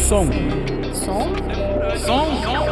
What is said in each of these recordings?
Som. Som? Som.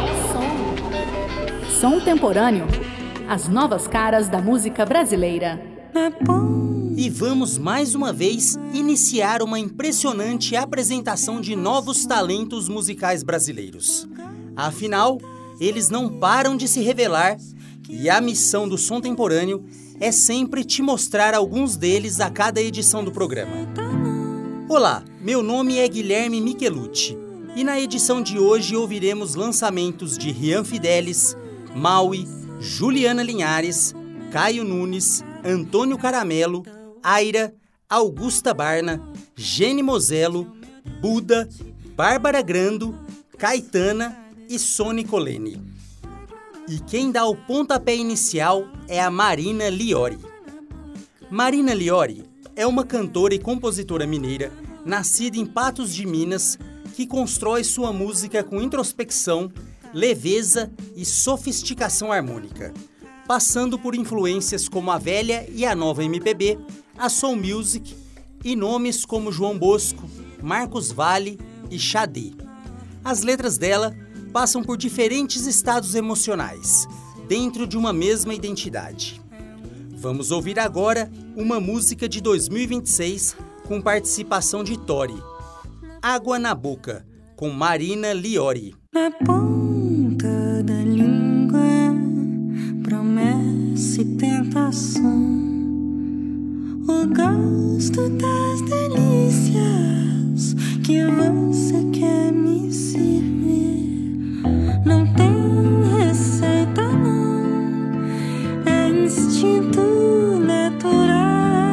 Som temporâneo. As novas caras da música brasileira. E vamos mais uma vez iniciar uma impressionante apresentação de novos talentos musicais brasileiros. Afinal, eles não param de se revelar e a missão do Som Temporâneo é sempre te mostrar alguns deles a cada edição do programa. Olá, meu nome é Guilherme Michelucci e na edição de hoje ouviremos lançamentos de Rian Fidelis, Maui, Juliana Linhares, Caio Nunes, Antônio Caramelo, Aira, Augusta Barna, Gene Moselo, Buda, Bárbara Grando, Caetana e Sony Colene. E quem dá o pontapé inicial é a Marina Liori. Marina Liori é uma cantora e compositora mineira nascida em Patos de Minas que constrói sua música com introspecção, leveza e sofisticação harmônica, passando por influências como a velha e a nova MPB, a Soul Music e nomes como João Bosco, Marcos Valle e Xadê. As letras dela passam por diferentes estados emocionais, dentro de uma mesma identidade. Vamos ouvir agora uma música de 2026 com participação de Tori, Água na Boca, com Marina Liori. Na ponta da língua, promessa e tentação, o gosto das delícias que você quer me servir. Não tem receita não, é instinto natural.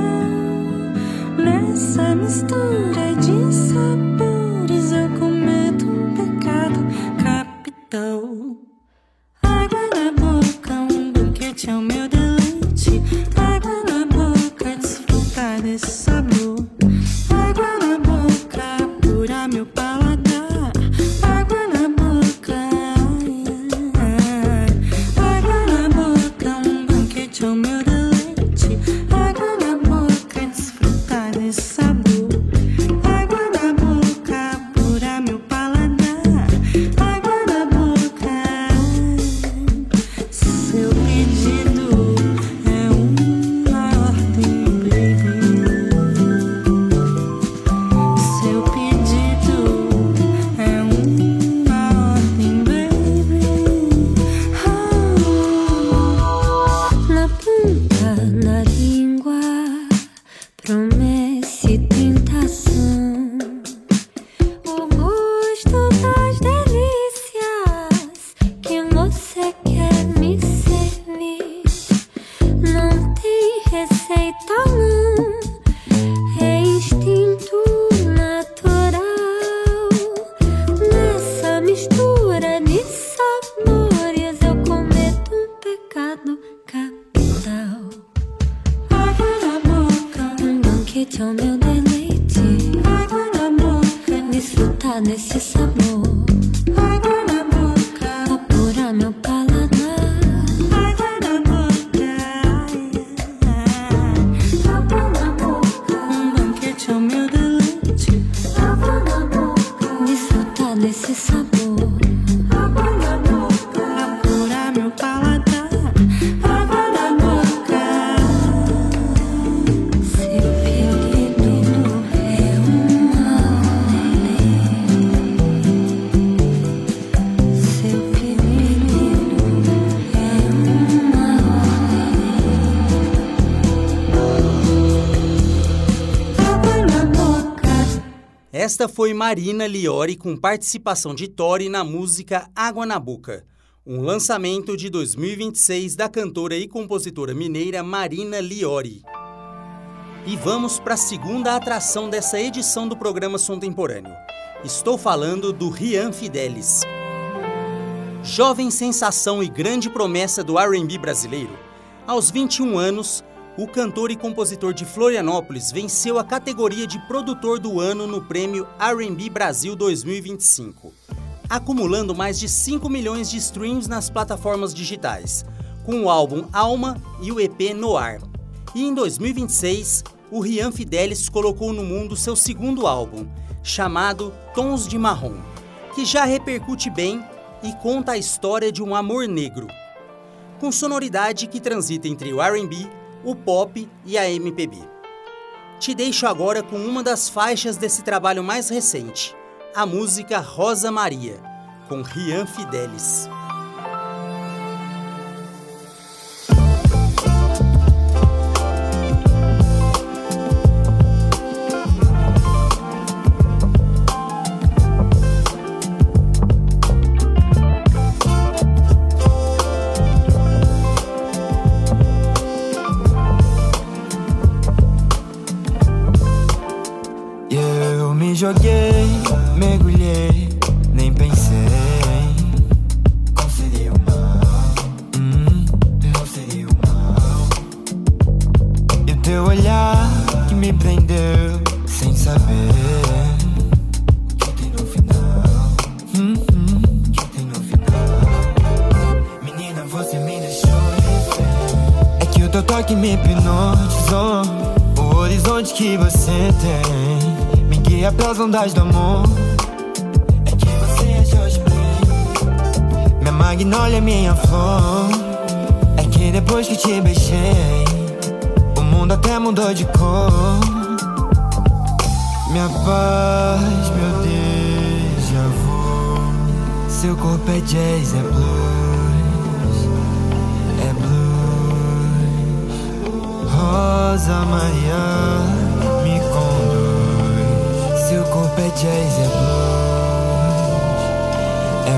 Nessa mistura de sabores eu cometo um pecado capital. Água na boca, um banquete é o meu deleite. Água na boca, desfrutar desse sabor. Água na boca, apurar meu paladar. Água na boca, água na boca, um banquete é o meu deleite. Água na boca, desfrutar desse sabor. Água na boca, apurar meu paladar. Água na boca, seu pedido é uma ordem, baby. Seu pedido é uma ordem, baby. Na ponta da língua, promessa e tentação, o gosto das delícias que você quer me servir. Não tem receita não, é instinto natural. Nessa mistura de sabores eu cometo um pecado capital. Água na boca, um banquete é o meu deleite. Água na boca, desfrutar desse sabor. Água na boca, apurar meu paladar. Água na boca, água na boca, um banquete é o meu deleite. Água na boca, desfrutar desse sabor. Água na boca, apurar meu paladar. Água na boca, seu pedido é uma ordem. Seu pedido é uma ordem. Água na boca. Esta foi Marina Liori com participação de Tori na música Água na Boca, um lançamento de 2026 da cantora e compositora mineira Marina Liori. E vamos para a segunda atração dessa edição do programa Som Temporâneo. Estou falando do Rian Fidelis. Jovem sensação e grande promessa do R&B brasileiro, aos 21 anos, o cantor e compositor de Florianópolis venceu a categoria de produtor do ano no prêmio R&B Brasil 2025, acumulando mais de 5 milhões de streams nas plataformas digitais, com o álbum Alma e o EP Noir. E em 2026, o Rian Fidelis colocou no mundo seu segundo álbum, chamado Tons de Marrom. que já repercute bem e conta a história de um amor negro, com sonoridade que transita entre o R&B, o pop e a MPB. Te deixo agora com uma das faixas desse trabalho mais recente, a música Rosa Maria, com Rian Fidelis. Joguei, mergulhei, nem pensei. Qual seria o mal? Qual seria o mal? E o teu olhar que me prendeu sem saber o que tem no final. O que tem no final? Menina, você me deixou refém. É que o teu toque me hipnotizou. O horizonte que você tem guia pras ondas do amor. É que você é Jorge Ben, minha magnólia, minha flor. É que depois que te beijei, o mundo até mudou de cor. Minha paz, meu déjà vu. Seu corpo é jazz, é blues, é blues. Rosa Maria, me conduz. Seu corpo é jazz, é blues, é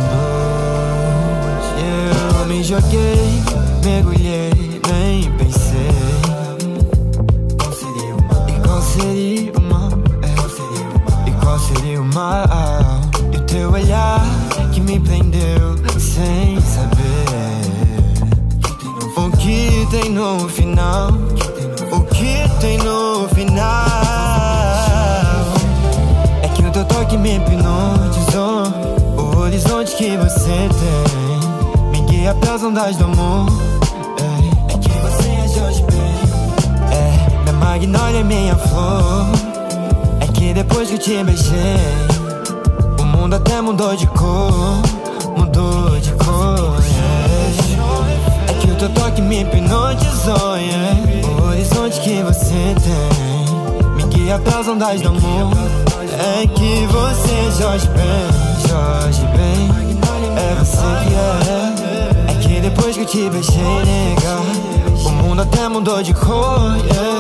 blues. Eu me joguei, mergulhei, nem pensei. Qual seria o mal? E qual seria o mal? E qual seria o mal? E o teu olhar que me prendeu sem saber o que tem no final. O que tem no final? Teu toque me hipnotizou. O horizonte que você tem me guia pras ondas do amor. É que você é Jorge Ben, minha magnólia, minha flor. É que depois que eu te beijei, o mundo até mudou de cor. Mudou de cor, é que o teu toque me hipnotizou, O horizonte que você tem me guia pras ondas do amor. É que você é Jorge Ben, Jorge Ben, é você que é. É que depois que eu te beijei, nega, o mundo até mudou de cor,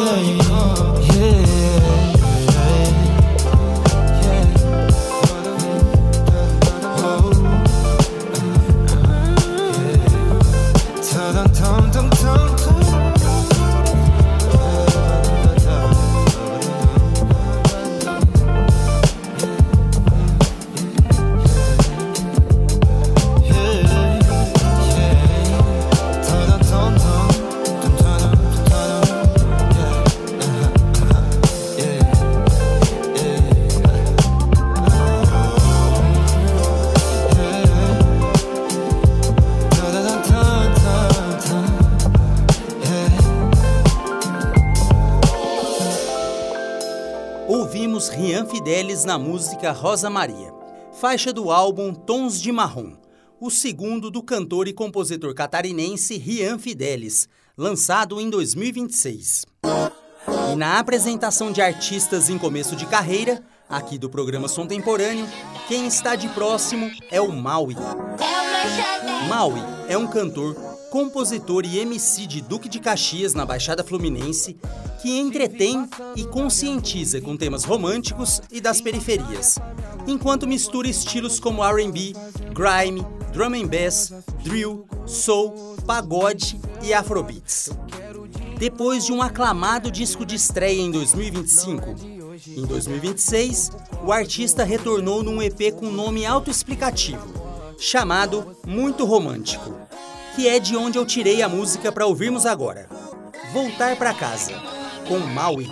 Ouvimos Rian Fidelis na música Rosa Maria, faixa do álbum Tons de Marrom, o segundo do cantor e compositor catarinense Rian Fidelis, lançado em 2026. E na apresentação de artistas em começo de carreira, aqui do programa Som Temporâneo, quem está de próximo é o Maui. Maui é um cantor, compositor e MC de Duque de Caxias, na Baixada Fluminense, que entretém e conscientiza com temas românticos e das periferias, enquanto mistura estilos como R&B, grime, drum and bass, drill, soul, pagode e afrobeats. Depois de um aclamado disco de estreia em 2025, em 2026, o artista retornou num EP com nome autoexplicativo, chamado Muito Romântico, que é de onde eu tirei a música para ouvirmos agora. Voltar pra Casa, com Maui.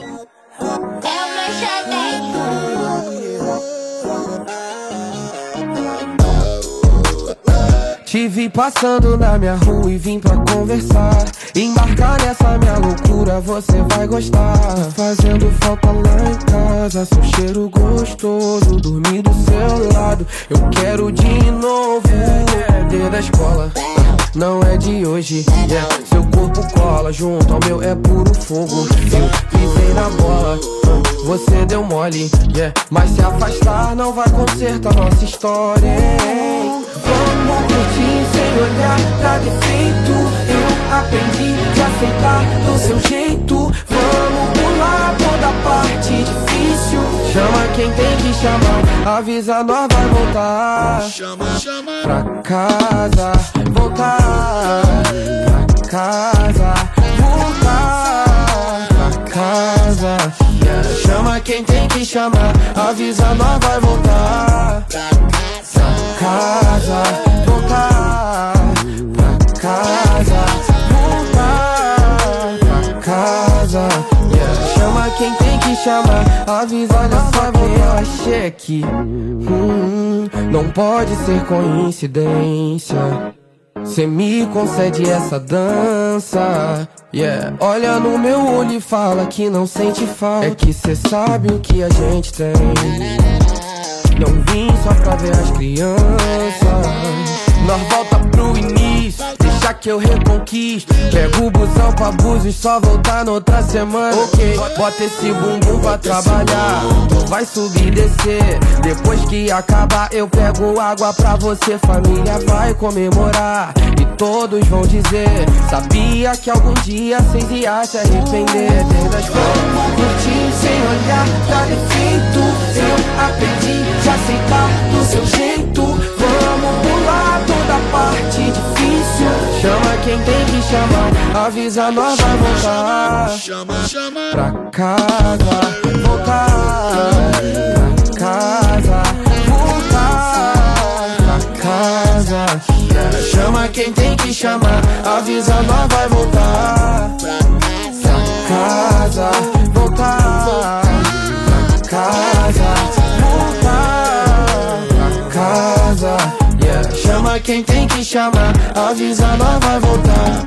Te vi passando na minha rua e vim pra conversar. Embarcar nessa minha loucura, você vai gostar. Fazendo falta lá em casa, seu cheiro gostoso, dormir do seu lado. passado, eu quero de novo. Desde a escola, não é de hoje, yeah. Seu corpo cola junto ao meu, é puro fogo. Eu pisei na bola, você deu mole, yeah. Mas se afastar não vai consertar nossa história, hein? Vamos curtir sem olhar pra defeito. Eu aprendi a aceitar do seu jeito. Vamos pular toda parte difícil. Chama quem tem que chamar, avisa, nós vai voltar. Chama pra casa, voltar pra casa, voltar pra casa, yeah. Chama quem tem que chamar, avisa, nós vai voltar pra casa, voltar pra casa, voltar pra casa, yeah. Chama quem tem que chamar, avisa, nós vai voltar. Cheque, não pode ser coincidência. Cê me concede essa dança, yeah. Olha no meu olho e fala que não sente falta. É que cê sabe o que a gente tem. Não vim só pra ver as crianças. Nós volta pro início, deixa que eu reconquisto. Pego o busão pra Búzios, só voltar noutra semana. Ok, bota esse bumbum pra trabalhar. Tu vai subir e descer. Depois que acabar eu pego água pra você. Família vai comemorar e todos vão dizer: sabia que algum dia cês iam se arrepender. Desde a escola, curtir sem olhar pra defeito. Eu aprendi a aceitar do seu jeito. Vamos pular toda parte difícil. Chama quem tem que chamar, avisa, nós vai voltar pra casa, voltar pra casa, voltar pra casa, yeah. Chama quem tem que chamar, avisa, nós vai voltar pra casa, voltar pra casa, voltar pra casa, yeah. Chama quem tem que chamar, avisa, nós vai voltar.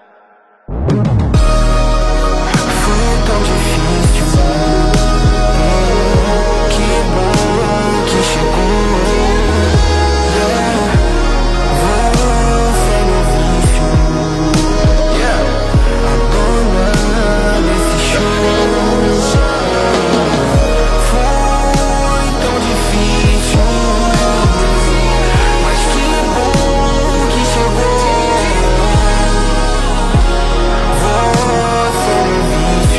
Foi tão difícil, que bom que chegou, yeah. Você no vício, yeah. A dona desse show. Foi tão difícil, mas que bom que chegou. Você no vício,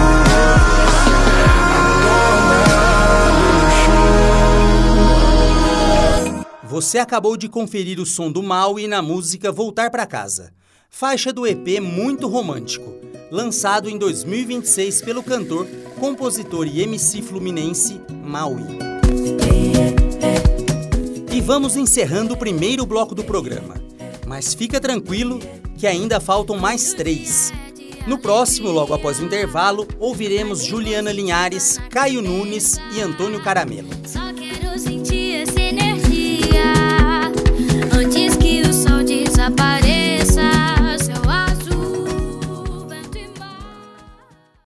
a dona do show. Você acabou de conferir o som do Maui na música Voltar Pra Casa, faixa do EP Muito Romântico, lançado em 2026 pelo cantor, compositor e MC fluminense Maui. E vamos encerrando o primeiro bloco do programa, mas fica tranquilo que ainda faltam mais 3. No próximo, logo após o intervalo, ouviremos Juliana Linhares, Caio Nunes e Antônio Caramelo. Só quero sentir essa energia.